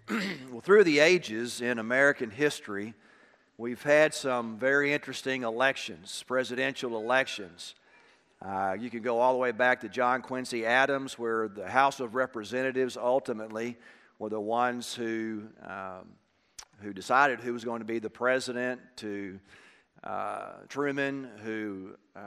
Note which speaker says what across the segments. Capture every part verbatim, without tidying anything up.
Speaker 1: Well, through the ages in American history, we've had some very interesting elections, presidential elections. Uh, you can go all the way back to John Quincy Adams, where the House of Representatives ultimately were the ones who um, who decided who was going to be the president, to uh, Truman, who uh,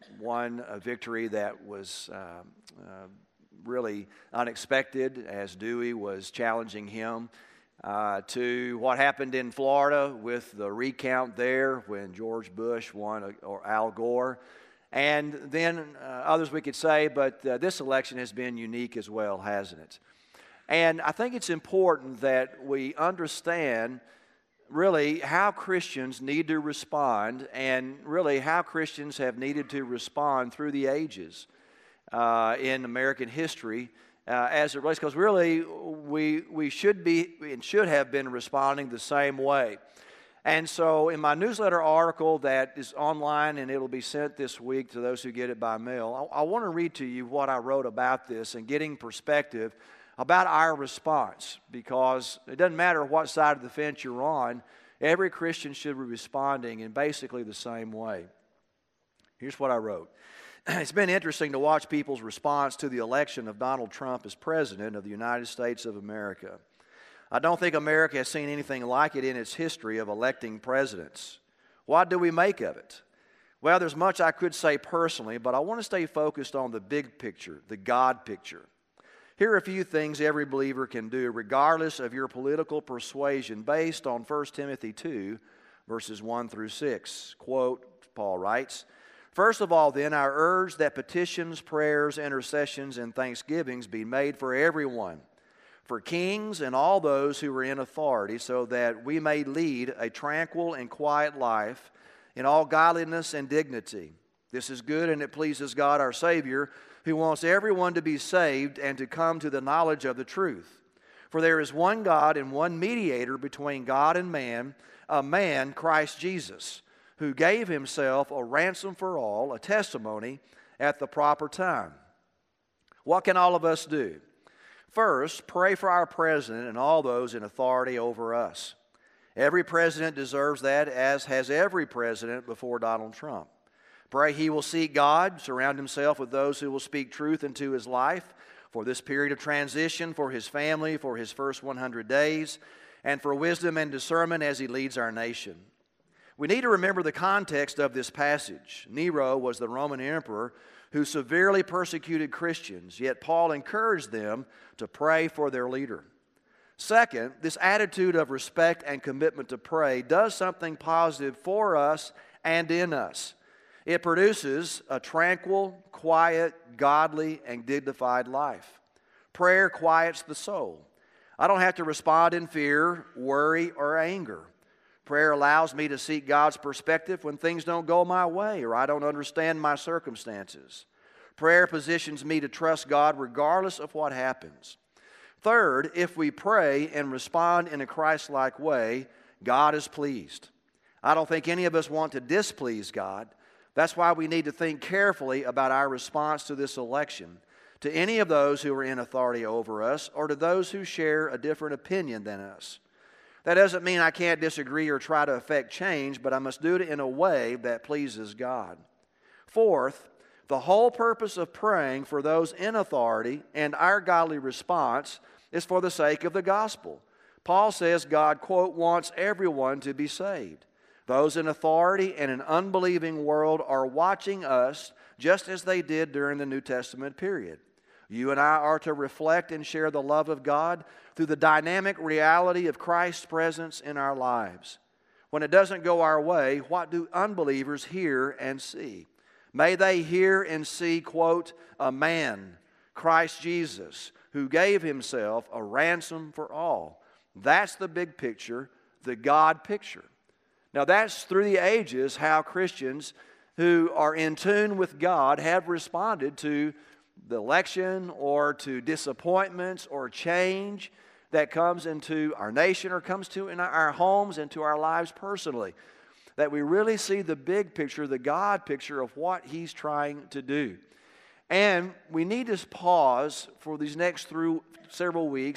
Speaker 1: won a victory that was uh, uh, really unexpected as Dewey was challenging him, uh, to what happened in Florida with the recount there when George Bush won, or Al Gore. And then uh, others we could say, but uh, this election has been unique as well, hasn't it? And I think it's important that we understand really how Christians need to respond, and really how Christians have needed to respond through the ages uh, in American history uh, as it relates, because really we, we should be and should have been responding the same way. And so in my newsletter article that is online, and it'll be sent this week to those who get it by mail, I, I want to read to you what I wrote about this and getting perspective about our response, because it doesn't matter what side of the fence you're on, every Christian should be responding in basically the same way. Here's what I wrote. It's been interesting to watch people's response to the election of Donald Trump as President of the United States of America. I don't think America has seen anything like it in its history of electing presidents. What do we make of it? Well, there's much I could say personally, but I want to stay focused on the big picture, the God picture. Here are a few things every believer can do, regardless of your political persuasion, based on First Timothy two, verses one through six. Quote, Paul writes, "First of all, then, I urge that petitions, prayers, intercessions, and thanksgivings be made for everyone, for kings and all those who are in authority, so that we may lead a tranquil and quiet life in all godliness and dignity. This is good, and it pleases God our Savior, who wants everyone to be saved and to come to the knowledge of the truth. For there is one God and one mediator between God and man, a man, Christ Jesus, who gave himself a ransom for all, a testimony at the proper time." What can all of us do? First, pray for our president and all those in authority over us. Every president deserves that, as has every president before Donald Trump. Pray he will seek God, surround himself with those who will speak truth into his life for this period of transition, for his family, for his first one hundred days, and for wisdom and discernment as he leads our nation. We need to remember the context of this passage. Nero was the Roman emperor who severely persecuted Christians, yet Paul encouraged them to pray for their leader. Second, this attitude of respect and commitment to pray does something positive for us and in us. It produces a tranquil, quiet, godly, and dignified life. Prayer quiets the soul. I don't have to respond in fear, worry, or anger. Prayer allows me to seek God's perspective when things don't go my way or I don't understand my circumstances. Prayer positions me to trust God regardless of what happens. Third, if we pray and respond in a Christ-like way, God is pleased. I don't think any of us want to displease God. That's why we need to think carefully about our response to this election, to any of those who are in authority over us or to those who share a different opinion than us. That doesn't mean I can't disagree or try to affect change, but I must do it in a way that pleases God. Fourth, the whole purpose of praying for those in authority and our godly response is for the sake of the gospel. Paul says God, quote, wants everyone to be saved. Those in authority and an unbelieving world are watching us just as they did during the New Testament period. You and I are to reflect and share the love of God through the dynamic reality of Christ's presence in our lives. When it doesn't go our way, what do unbelievers hear and see? May they hear and see, quote, a man, Christ Jesus, who gave himself a ransom for all. That's the big picture, the God picture. Now that's through the ages how Christians who are in tune with God have responded to the election or to disappointments or change that comes into our nation or comes to in our homes and to our lives personally. That we really see the big picture, the God picture of what He's trying to do. And we need to pause for these next through several weeks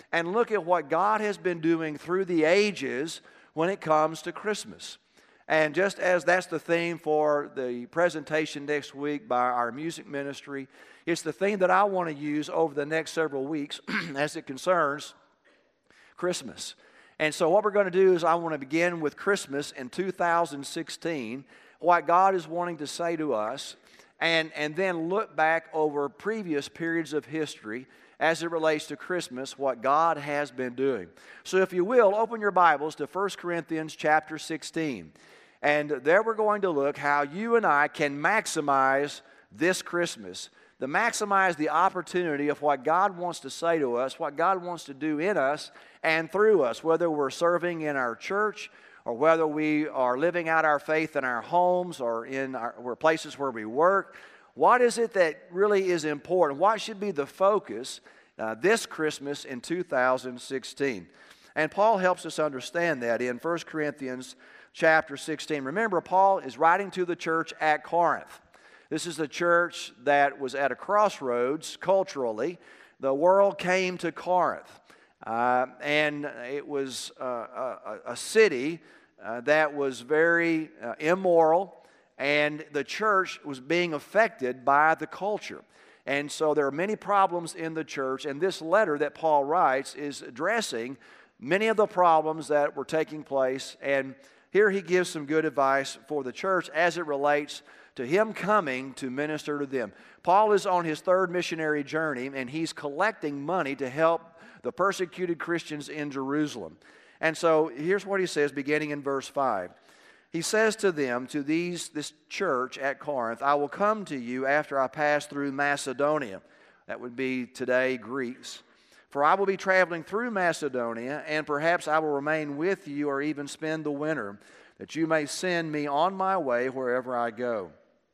Speaker 1: and look at what God has been doing through the ages when it comes to Christmas. And just as that's the theme for the presentation next week by our music ministry, it's the theme that I want to use over the next several weeks as it concerns Christmas. And so what we're going to do is I want to begin with Christmas in two thousand sixteen, what God is wanting to say to us, and, and then look back over previous periods of history as it relates to Christmas, what God has been doing. So if you will, open your Bibles to First Corinthians chapter sixteen. And there we're going to look how you and I can maximize this Christmas, to maximize the opportunity of what God wants to say to us, what God wants to do in us and through us, whether we're serving in our church or whether we are living out our faith in our homes or in our or places where we work. What is it that really is important? What should be the focus uh, this Christmas in two thousand sixteen? And Paul helps us understand that in First Corinthians chapter sixteen. Remember, Paul is writing to the church at Corinth. This is the church that was at a crossroads culturally. The world came to Corinth, uh, and it was uh, a, a city uh, that was very uh, immoral, and the church was being affected by the culture. And so there are many problems in the church, and this letter that Paul writes is addressing many of the problems that were taking place. And here he gives some good advice for the church as it relates to him coming to minister to them. Paul is on his third missionary journey, and he's collecting money to help the persecuted Christians in Jerusalem. And so here's what he says, beginning in verse five. He says to them, to these this church at Corinth, I will come to you after I pass through Macedonia. That would be today Greece. For I will be traveling through Macedonia, and perhaps I will remain with you or even spend the winter, that you may send me on my way wherever I go.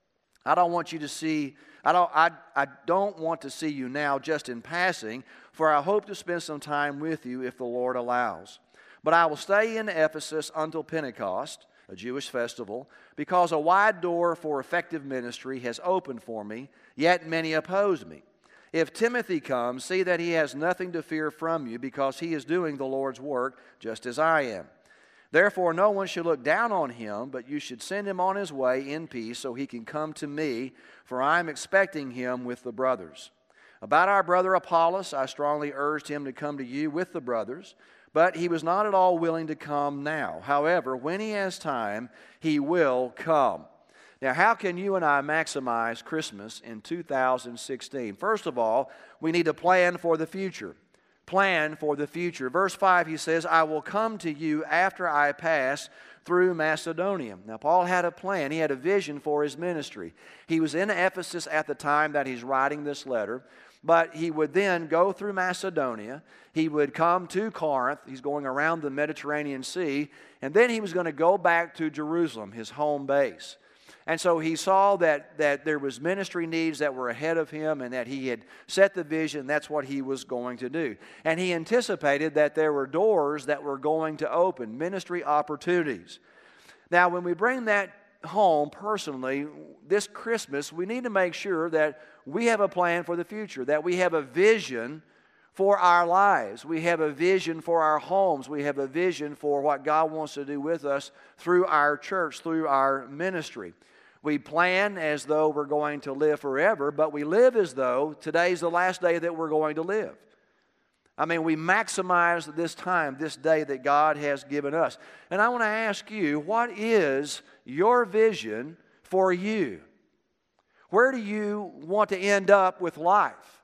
Speaker 1: I don't want you to see, I don't, I, I don't want to see you now just in passing, for I hope to spend some time with you if the Lord allows. But I will stay in Ephesus until Pentecost, a Jewish festival, because a wide door for effective ministry has opened for me, yet many oppose me. If Timothy comes, see that he has nothing to fear from you, because he is doing the Lord's work just as I am. Therefore, no one should look down on him, but you should send him on his way in peace so he can come to me, for I am expecting him with the brothers. About our brother Apollos, I strongly urged him to come to you with the brothers, but he was not at all willing to come now. However, when he has time, he will come. Now, how can you and I maximize Christmas in two thousand sixteen? First of all, we need to plan for the future. Plan for the future. Verse five, he says, I will come to you after I pass through Macedonia. Now, Paul had a plan. He had a vision for his ministry. He was in Ephesus at the time that he's writing this letter, but he would then go through Macedonia. He would come to Corinth. He's going around the Mediterranean Sea, and then he was going to go back to Jerusalem, his home base. And so he saw that, that there was ministry needs that were ahead of him, and that he had set the vision. That's what he was going to do. And he anticipated that there were doors that were going to open, ministry opportunities. Now, when we bring that home personally, this Christmas, we need to make sure that we have a plan for the future, that we have a vision for our lives. We have a vision for our homes. We have a vision for what God wants to do with us through our church, through our ministry. We plan as though we're going to live forever, but we live as though today's the last day that we're going to live. I mean, we maximize this time, this day that God has given us. And I want to ask you, what is your vision for you? Where do you want to end up with life?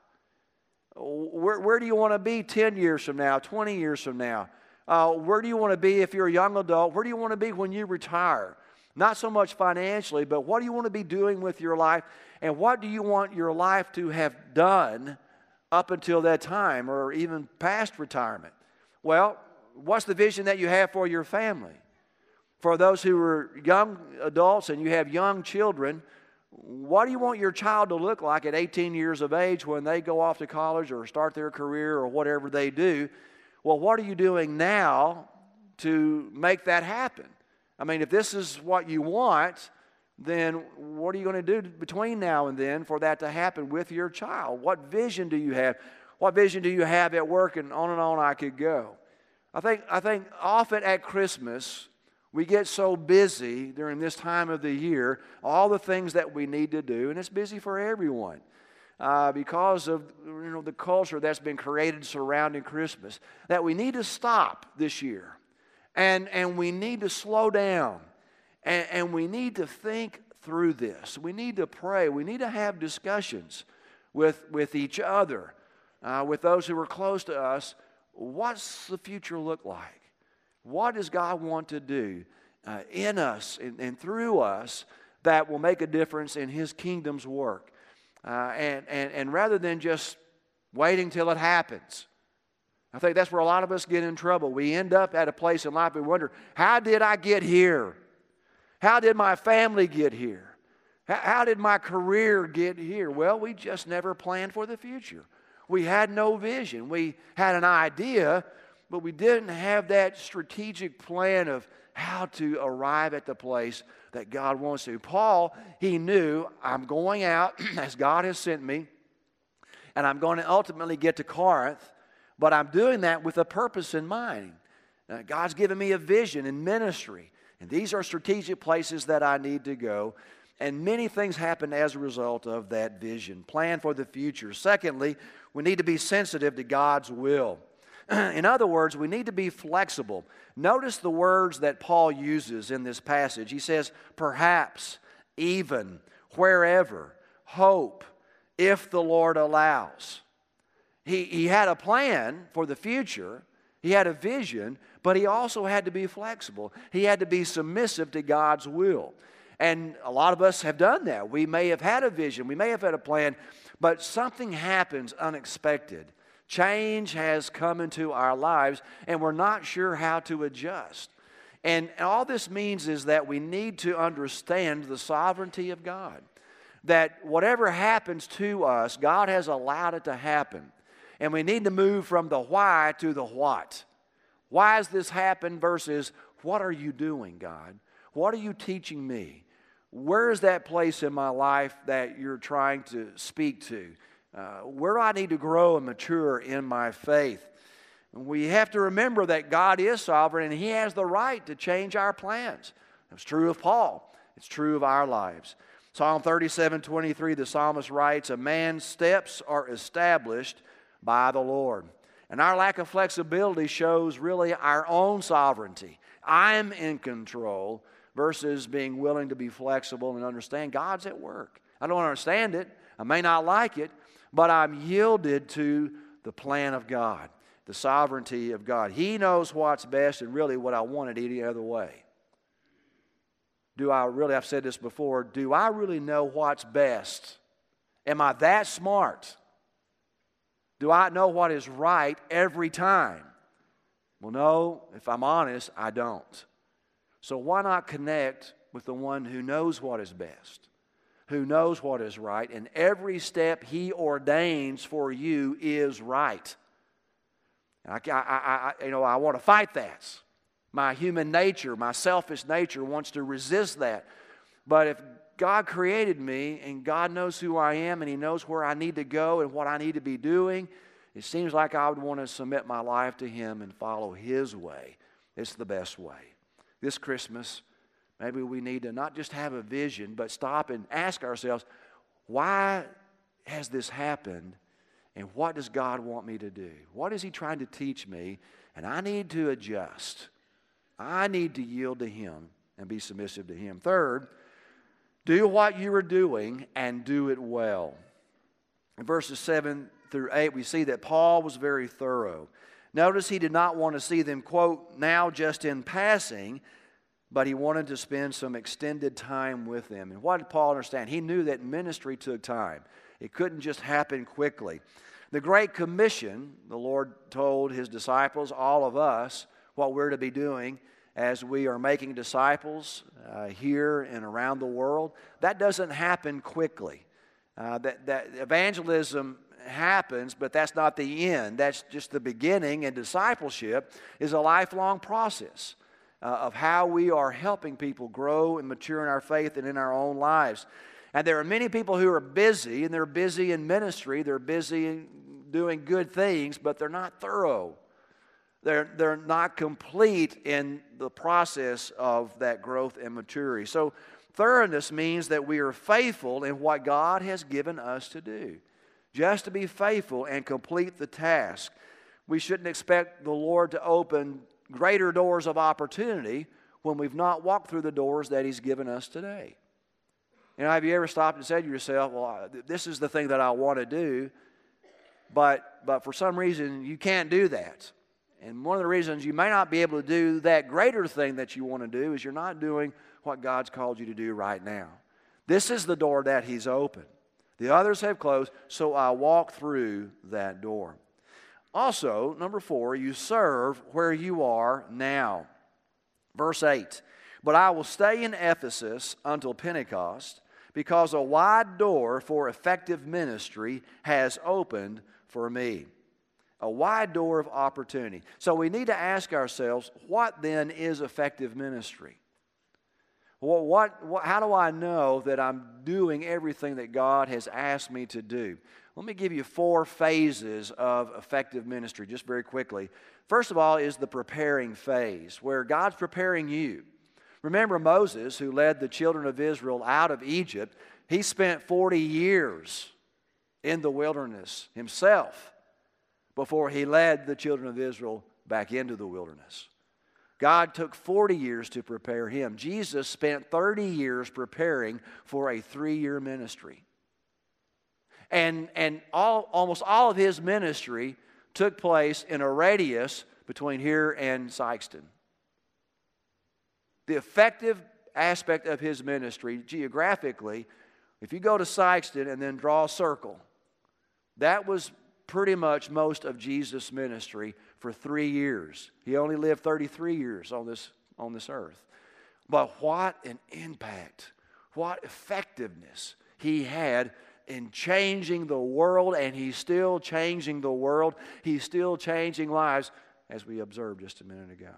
Speaker 1: Where, where do you want to be ten years from now, twenty years from now? Uh, where do you want to be if you're a young adult? Where do you want to be when you retire? Not so much financially, but what do you want to be doing with your life? And what do you want your life to have done up until that time, or even past retirement? Well, what's the vision that you have for your family? For those who are young adults and you have young children, what do you want your child to look like at eighteen years of age when they go off to college or start their career or whatever they do? Well, what are you doing now to make that happen? I mean, if this is what you want, then what are you going to do between now and then for that to happen with your child? What vision do you have? What vision do you have at work? And on and on I could go. I think, I think often at Christmas, we get so busy during this time of the year, all the things that we need to do, and it's busy for everyone uh, because of you know, the culture that's been created surrounding Christmas, that we need to stop this year, and, and we need to slow down, and, and we need to think through this. We need to pray. We need to have discussions with, with each other, uh, with those who are close to us. What's the future look like? What does God want to do uh, in us and, and through us that will make a difference in His kingdom's work? Uh, and, and, and rather than just waiting till it happens, I think that's where a lot of us get in trouble. We end up at a place in life we wonder, how did I get here? How did my family get here? How, how did my career get here? Well, we just never planned for the future. We had no vision. We had an idea, but we didn't have that strategic plan of how to arrive at the place that God wants to. Paul, he knew, I'm going out as God has sent me, and I'm going to ultimately get to Corinth, but I'm doing that with a purpose in mind. Uh, God's given me a vision in ministry, and these are strategic places that I need to go. And many things happen as a result of that vision. Plan for the future. Secondly, we need to be sensitive to God's will. In other words, we need to be flexible. Notice the words that Paul uses in this passage. He says, perhaps, even, wherever, hope, if the Lord allows. He, he had a plan for the future. He had a vision, but he also had to be flexible. He had to be submissive to God's will. And a lot of us have done that. We may have had a vision, we may have had a plan, but something happens unexpected. Change has come into our lives, and we're not sure how to adjust. And all this means is that we need to understand the sovereignty of God. That whatever happens to us, God has allowed it to happen. And we need to move from the why to the what. Why has this happened versus what are you doing, God? What are you teaching me? Where is that place in my life that you're trying to speak to? Uh, where do I need to grow and mature in my faith? We have to remember that God is sovereign and He has the right to change our plans. It's true of Paul. It's true of our lives. Psalm thirty-seven twenty-three, the psalmist writes, a man's steps are established by the Lord. And our lack of flexibility shows really our own sovereignty. I'm in control versus being willing to be flexible and understand God's at work. I don't understand it. I may not like it, but I'm yielded to the plan of God, the sovereignty of God. He knows what's best and really what I wanted any other way. Do I really, I've said this before, do I really know what's best? Am I that smart? Do I know what is right every time? Well, no, if I'm honest, I don't. So why not connect with the one who knows what is best, who knows what is right, and every step He ordains for you is right. I, I, I, you know, I want to fight that. My human nature, my selfish nature wants to resist that. But if God created me and God knows who I am and He knows where I need to go and what I need to be doing, it seems like I would want to submit my life to Him and follow His way. It's the best way. This Christmas, maybe we need to not just have a vision, but stop and ask ourselves, why has this happened? And what does God want me to do? What is He trying to teach me? And I need to adjust. I need to yield to Him and be submissive to Him. Third, do what you are doing and do it well. In verses seven through eight, we see that Paul was very thorough. Notice he did not want to see them, quote, now just in passing, but he wanted to spend some extended time with them. And what did Paul understand? He knew that ministry took time. It couldn't just happen quickly. The Great Commission, the Lord told His disciples, all of us, what we're to be doing as we are making disciples uh, here and around the world. That doesn't happen quickly. Uh, that, that evangelism happens, but that's not the end. That's just the beginning, and discipleship is a lifelong process uh, of how we are helping people grow and mature in our faith and in our own lives. And there are many people who are busy, and they're busy in ministry, they're busy doing good things, but they're not thorough. They're, they're not complete in the process of that growth and maturity. So thoroughness means that we are faithful in what God has given us to do. Just to be faithful and complete the task. We shouldn't expect the Lord to open greater doors of opportunity when we've not walked through the doors that He's given us today. You know, have you ever stopped and said to yourself, well, this is the thing that I want to do, but, but for some reason you can't do that. And one of the reasons you may not be able to do that greater thing that you want to do is you're not doing what God's called you to do right now. This is the door that He's opened. The others have closed, so I walk through that door. Also, number four, you serve where you are now. Verse eight, but I will stay in Ephesus until Pentecost, because a wide door for effective ministry has opened for me. A wide door of opportunity. So we need to ask ourselves, what then is effective ministry? Well, what, what, how do I know that I'm doing everything that God has asked me to do? Let me give you four phases of effective ministry just very quickly. First of all is the preparing phase, where God's preparing you. Remember Moses, who led the children of Israel out of Egypt, he spent forty years in the wilderness himself before he led the children of Israel back into the wilderness. God took forty years to prepare him. Jesus spent thirty years preparing for a three-year ministry. And, and all, almost all of his ministry took place in a radius between here and Sikeston. The effective aspect of his ministry, geographically, if you go to Sikeston and then draw a circle, that was pretty much most of Jesus' ministry for three years. He only lived thirty-three years on this, on this earth. But what an impact, what effectiveness he had in changing the world, and he's still changing the world. He's still changing lives, as we observed just a minute ago.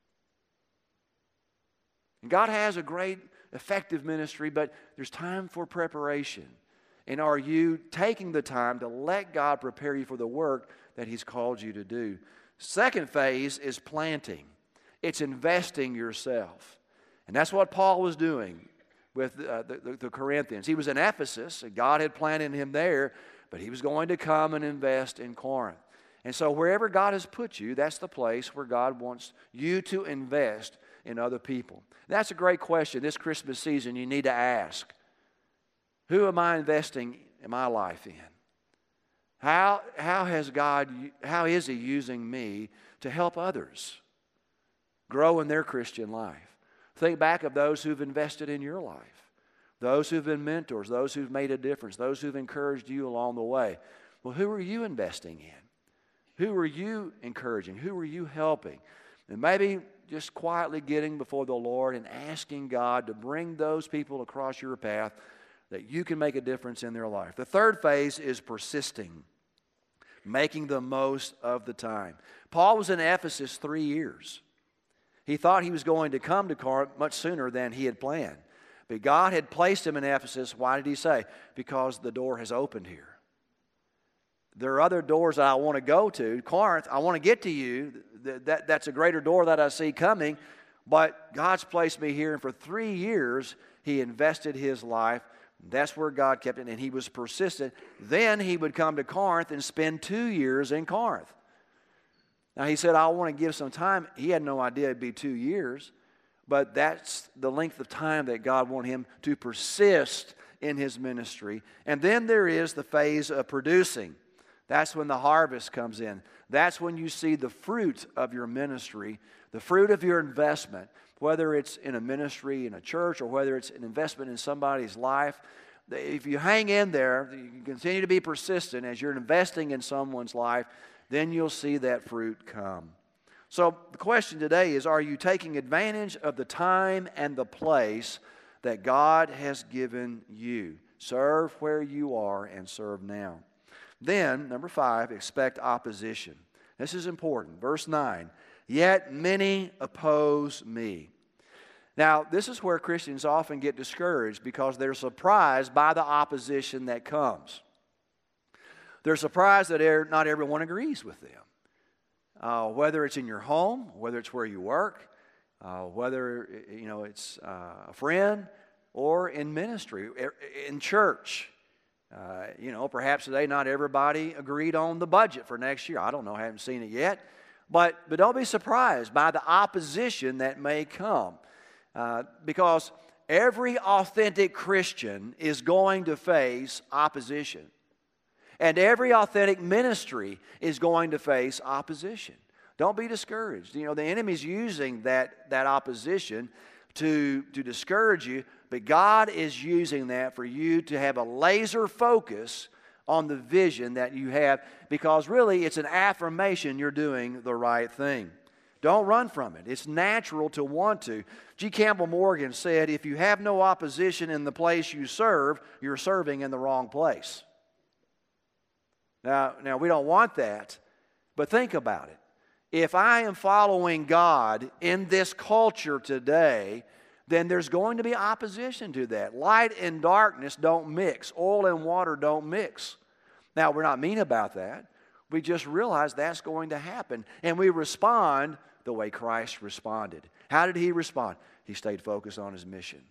Speaker 1: And God has a great, effective ministry, but there's time for preparation. And are you taking the time to let God prepare you for the work that He's called you to do? Second phase is planting. It's investing yourself. And that's what Paul was doing with uh, the, the, the Corinthians. He was in Ephesus, and God had planted him there, but he was going to come and invest in Corinth. And so wherever God has put you, that's the place where God wants you to invest in other people. That's a great question this Christmas season you need to ask. Who am I investing in my life in? How, how has God, how is He using me to help others grow in their Christian life? Think back of those who've invested in your life, those who've been mentors, those who've made a difference, those who've encouraged you along the way. Well, who are you investing in? Who are you encouraging? Who are you helping? And maybe just quietly getting before the Lord and asking God to bring those people across your path that you can make a difference in their life. The third phase is persisting, making the most of the time. Paul was in Ephesus three years. He thought he was going to come to Corinth much sooner than he had planned. But God had placed him in Ephesus. Why did He say? Because the door has opened here. There are other doors that I want to go to. Corinth, I want to get to you. That, that, that's a greater door that I see coming. But God's placed me here, and for three years, he invested his life. That's where God kept it, and he was persistent. Then he would come to Corinth and spend two years in Corinth. Now, he said, I want to give some time. He had no idea it'd be two years, but that's the length of time that God wanted him to persist in his ministry. And then there is the phase of producing. That's when the harvest comes in. That's when you see the fruit of your ministry, the fruit of your investment, whether it's in a ministry, in a church, or whether it's an investment in somebody's life. If you hang in there, you continue to be persistent as you're investing in someone's life, then you'll see that fruit come. So the question today is, are you taking advantage of the time and the place that God has given you? Serve where you are and serve now. Then, number five, expect opposition. This is important. Verse nine, yet many oppose me. Now, this is where Christians often get discouraged because they're surprised by the opposition that comes. They're surprised that er- not everyone agrees with them. Uh, whether it's in your home, whether it's where you work, uh, whether you know it's uh, a friend, or in ministry, in church. Uh, you know, perhaps today not everybody agreed on the budget for next year. I don't know, I haven't seen it yet. But, but don't be surprised by the opposition that may come. Uh, because every authentic Christian is going to face opposition. And every authentic ministry is going to face opposition. Don't be discouraged. You know, the enemy's using that, that opposition to, to discourage you, but God is using that for you to have a laser focus on the vision that you have, because really it's an affirmation you're doing the right thing. Don't run from it. It's natural to want to. G. Campbell Morgan said, if you have no opposition in the place you serve, you're serving in the wrong place. Now, now we don't want that, but think about it. If I am following God in this culture today, then there's going to be opposition to that. Light and darkness don't mix. Oil and water don't mix. Now, we're not mean about that. We just realize that's going to happen. And we respond the way Christ responded. How did He respond? He stayed focused on His mission.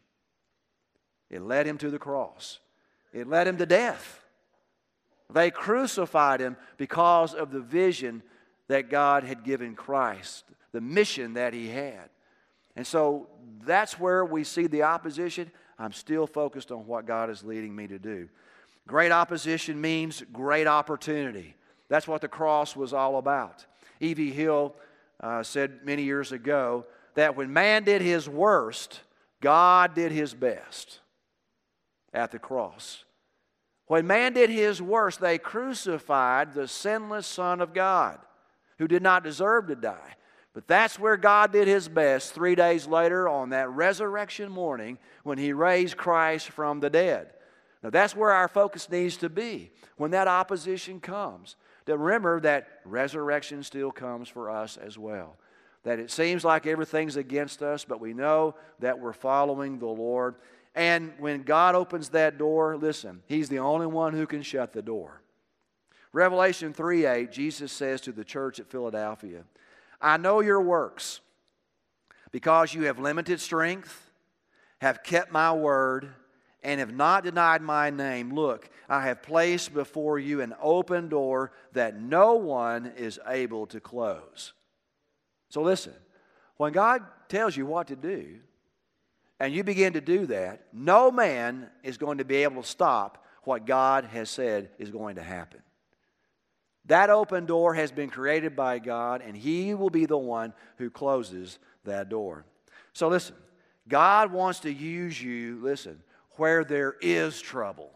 Speaker 1: It led Him to the cross. It led Him to death. They crucified Him because of the vision that God had given Christ, the mission that He had. And so that's where we see the opposition. I'm still focused on what God is leading me to do. Great opposition means great opportunity. That's what the cross was all about. E V Hill uh, said many years ago that when man did his worst, God did His best at the cross. When man did his worst, they crucified the sinless Son of God, who did not deserve to die. But that's where God did His best three days later on that resurrection morning when He raised Christ from the dead. Now that's where our focus needs to be when that opposition comes. To remember that resurrection still comes for us as well. That it seems like everything's against us, but we know that we're following the Lord. And when God opens that door, listen, He's the only one who can shut the door. Revelation three eight, Jesus says to the church at Philadelphia, I know your works, because you have limited strength, have kept my word, and have not denied my name. Look, I have placed before you an open door that no one is able to close. So listen, when God tells you what to do, and you begin to do that, no man is going to be able to stop what God has said is going to happen. That open door has been created by God, and He will be the one who closes that door. So listen, God wants to use you, listen, where there is trouble.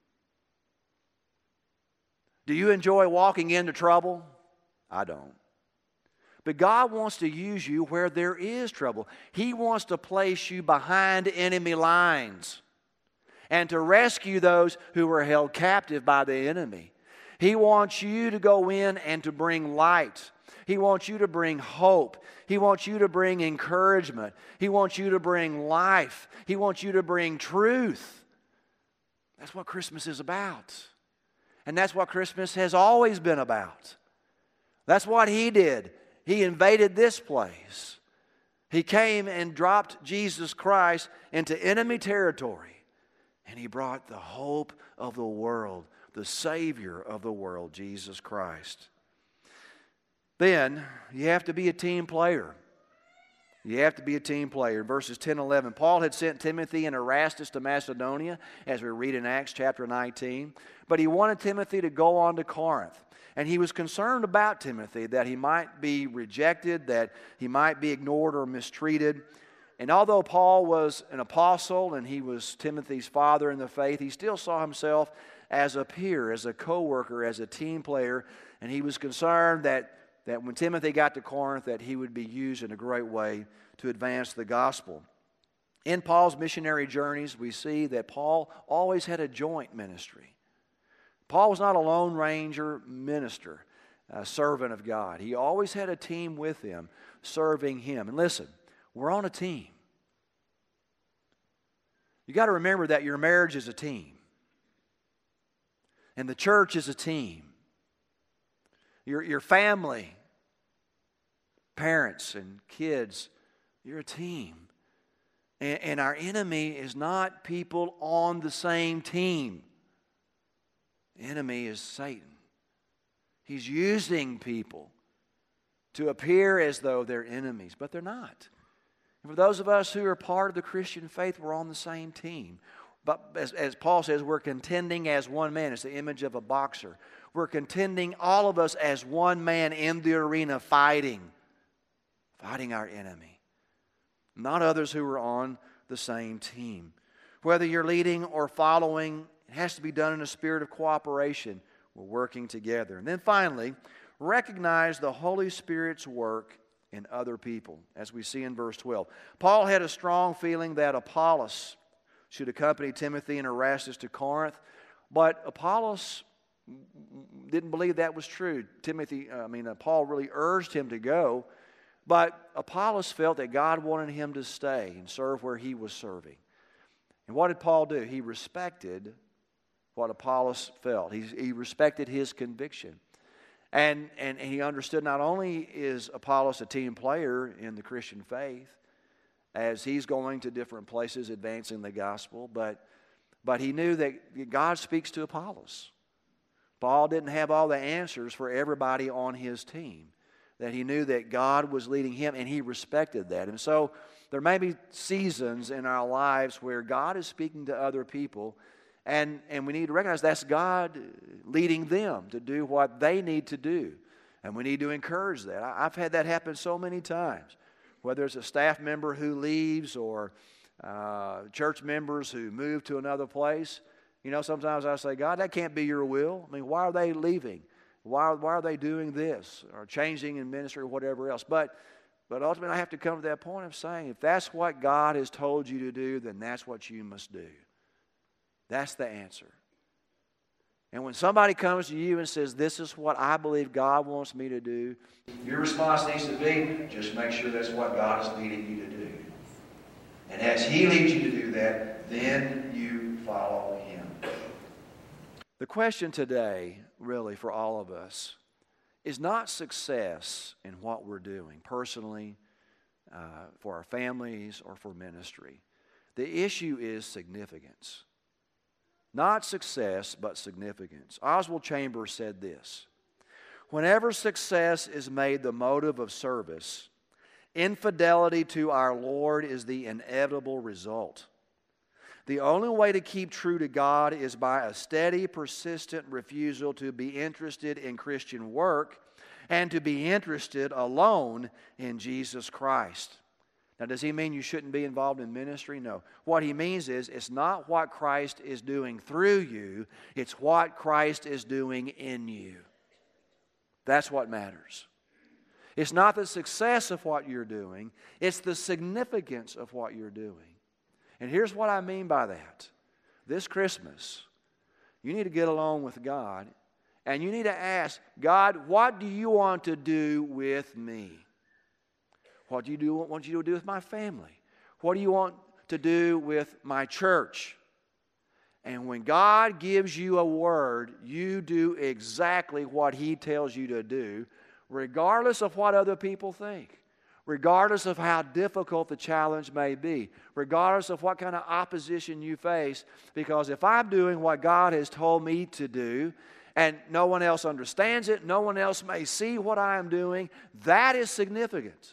Speaker 1: Do you enjoy walking into trouble? I don't. But God wants to use you where there is trouble. He wants to place you behind enemy lines and to rescue those who are held captive by the enemy. He wants you to go in and to bring light. He wants you to bring hope. He wants you to bring encouragement. He wants you to bring life. He wants you to bring truth. That's what Christmas is about. And that's what Christmas has always been about. That's what He did. He invaded this place. He came and dropped Jesus Christ into enemy territory. And He brought the hope of the world, the Savior of the world, Jesus Christ. Then you have to be a team player. You have to be a team player. Verses ten and eleven. Paul had sent Timothy and Erastus to Macedonia, as we read in Acts chapter nineteen. But he wanted Timothy to go on to Corinth. And he was concerned about Timothy, that he might be rejected, that he might be ignored or mistreated. And although Paul was an apostle and he was Timothy's father in the faith, he still saw himself as a peer, as a co-worker, as a team player. And he was concerned that, that when Timothy got to Corinth, that he would be used in a great way to advance the gospel. In Paul's missionary journeys, we see that Paul always had a joint ministry. Paul was not a lone ranger minister, a servant of God. He always had a team with him, serving him. And listen, we're on a team. You got to remember that your marriage is a team. And the church is a team. Your, your family, parents and kids, you're a team. And, and our enemy is not people on the same team. The enemy is Satan. He's using people to appear as though they're enemies, but they're not. And for those of us who are part of the Christian faith, we're on the same team. But as, as Paul says, we're contending as one man. It's the image of a boxer. We're contending, all of us, as one man in the arena fighting. Fighting our enemy. Not others who are on the same team. Whether you're leading or following, it has to be done in a spirit of cooperation. We're working together. And then finally, recognize the Holy Spirit's work in other people, as we see in verse twelve. Paul had a strong feeling that Apollos should accompany Timothy and Erastus to Corinth, but Apollos didn't believe that was true. Timothy, I mean, uh, Paul really urged him to go, but Apollos felt that God wanted him to stay and serve where he was serving. And what did Paul do? He respected what Apollos felt. He, he respected his conviction. And, and he understood not only is Apollos a team player in the Christian faith, as he's going to different places advancing the gospel, but, but he knew that God speaks to Apollos. Paul didn't have all the answers for everybody on his team, that he knew that God was leading him, and he respected that. And so there may be seasons in our lives where God is speaking to other people, and, and we need to recognize that's God leading them to do what they need to do. And we need to encourage that. I, I've had that happen so many times, whether it's a staff member who leaves or uh, church members who move to another place. You know, sometimes I say, God, that can't be your will. I mean, why are they leaving? Why, why are they doing this or changing in ministry or whatever else? But, but ultimately, I have to come to that point of saying, if that's what God has told you to do, then that's what you must do. That's the answer. And when somebody comes to you and says, this is what I believe God wants me to do, your response needs to be, just make sure that's what God is leading you to do. And as He leads you to do that, then you follow Him. The question today, really, for all of us, is not success in what we're doing, personally, uh, for our families, or for ministry. The issue is significance. Not success, but significance. Oswald Chambers said this: whenever success is made the motive of service, infidelity to our Lord is the inevitable result. The only way to keep true to God is by a steady, persistent refusal to be interested in Christian work and to be interested alone in Jesus Christ. Now, does he mean you shouldn't be involved in ministry? No. What he means is it's not what Christ is doing through you, it's what Christ is doing in you. That's what matters. It's not the success of what you're doing, it's the significance of what you're doing. And here's what I mean by that. This Christmas, you need to get along with God, and you need to ask, God, what do you want to do with me? What do you do, want you to do with my family? What do you want to do with my church? And when God gives you a word, you do exactly what He tells you to do, regardless of what other people think, regardless of how difficult the challenge may be, regardless of what kind of opposition you face. Because if I'm doing what God has told me to do, and no one else understands it, no one else may see what I am doing, that is significant.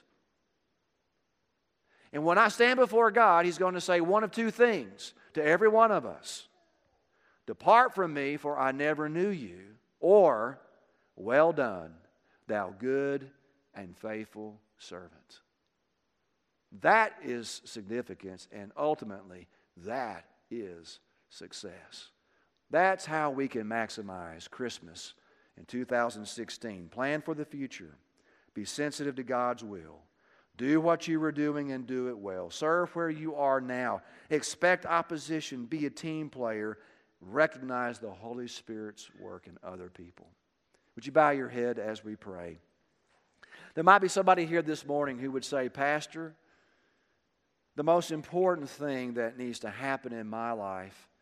Speaker 1: And when I stand before God, He's going to say one of two things to every one of us: depart from me, for I never knew you, or well done, thou good and faithful servant. That is significance, and ultimately, that is success. That's how we can maximize Christmas in two thousand sixteen. Plan for the future. Be sensitive to God's will. Do what you were doing and do it well. Serve where you are now. Expect opposition. Be a team player. Recognize the Holy Spirit's work in other people. Would you bow your head as we pray? There might be somebody here this morning who would say, Pastor, the most important thing that needs to happen in my life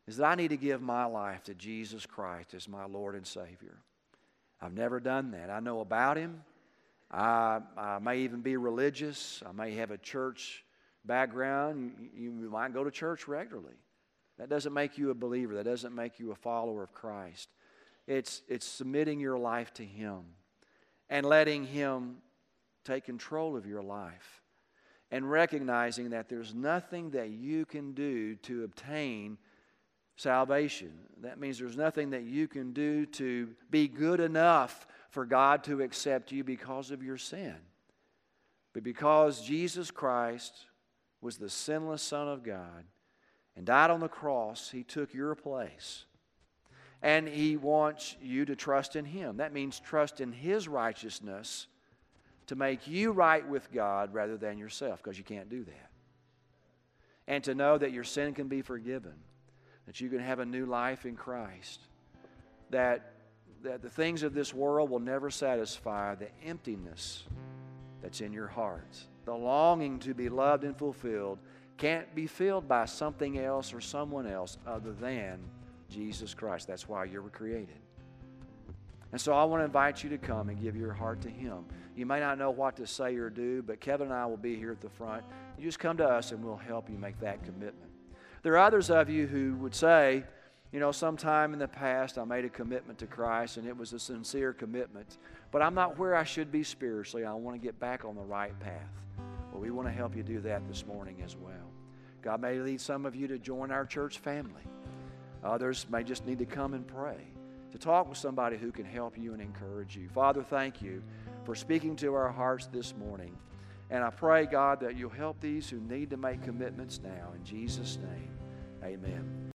Speaker 1: is that I need to give my life to Jesus Christ as my Lord and Savior. I've never done that. I know about Him. I, I may even be religious. I may have a church background. You, you might go to church regularly. That doesn't make you a believer. That doesn't make you a follower of Christ. It's, it's submitting your life to Him and letting Him take control of your life and recognizing that there's nothing that you can do to obtain salvation. That means there's nothing that you can do to be good enough for God to accept you because of your sin. But because Jesus Christ was the sinless Son of God and died on the cross, He took your place. And He wants you to trust in Him. That means trust in His righteousness to make you right with God rather than yourself, because you can't do that. And to know that your sin can be forgiven, that you can have a new life in Christ, that, that the things of this world will never satisfy the emptiness that's in your hearts. The longing to be loved and fulfilled can't be filled by something else or someone else other than Jesus Christ. That's why you were created. And so I want to invite you to come and give your heart to Him. You may not know what to say or do, but Kevin and I will be here at the front. You just come to us and we'll help you make that commitment. There are others of you who would say, you know, sometime in the past I made a commitment to Christ and it was a sincere commitment, but I'm not where I should be spiritually. I want to get back on the right path. Well, we want to help you do that this morning as well. God may lead some of you to join our church family. Others may just need to come and pray, to talk with somebody who can help you and encourage you. Father, thank you for speaking to our hearts this morning. And I pray, God, that you'll help these who need to make commitments now. In Jesus' name, amen.